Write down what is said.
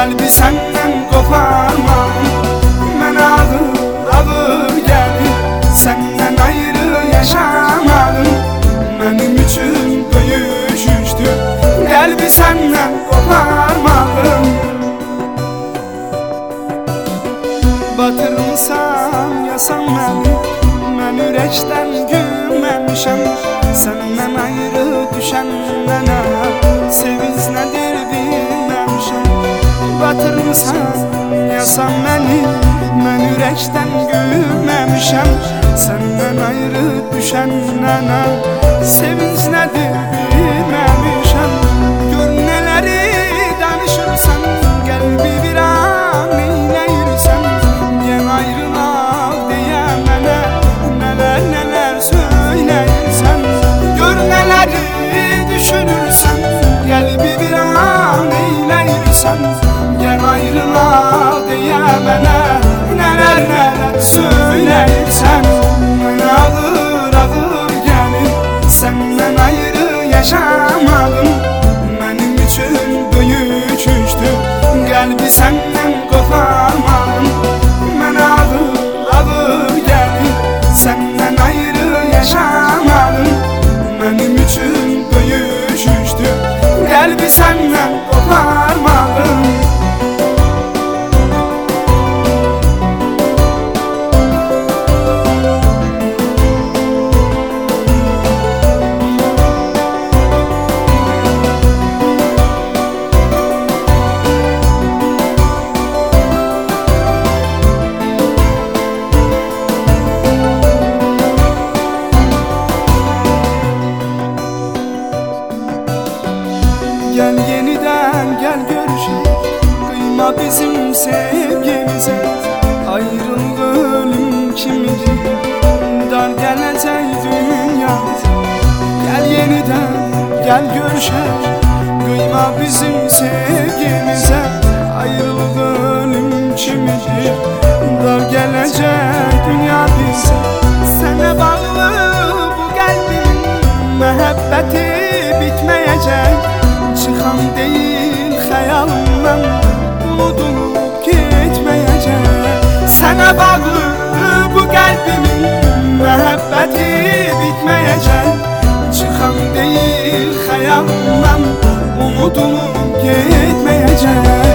Qəlbi səndən qoparmam. Mən ağır gəlir səndən ayrı yaşamağım. Mənim üçün böyük işdir qəlbi səndən qoparmağım. Batırmısan yasan məni, mən ürəkdən gülməmişəm. Səndən ayrı düşən mənə sevinç nədir bilməmişəm. Batırmısan yasan məni, mən ürəkdən gülməmişəm. Səndən ayrı düşən mənə sevinç nədir bilməmişəm. Gör nələri danışırsan, qəlbi bir an neyləyirsən. Gen ayrılaq deyə mənə nələr söyləyirsən. Gör nələri düşünürsən, qəlbi bir an neyləyirsən. Gen ayrılaq deyə mənə nələr söyləyirsən. Mən ağır gəlir səndən ayrı yaşamağım. Mənim üçün böyük işdir qəlbi səndən qoparmağım. Mən ağır gəlir səndən ayrı yaşamağım. Mənim üçün böyük işdir qəlbi səndən qoparmağım. Gel yeniden gel görüşelim, kıyma bizim sevgimize. Ayrılık ölüm kimidir, dar gelecek dünyamıza. Gel yeniden gel görüşelim, kıyma bizim sevgimize. Ayrılık ölüm kimidir, dar gelecek dünya bize. Sana bağlı bu kalbimin mehabbeti bitmeyecek. Çıxan deyil xəyalımdan, unudulup getməyəcək. Sənə bağlı bu qəlbimin məhəbbəti bitməyəcək. Çıxan deyil xəyalımdan, unudulup getməyəcək.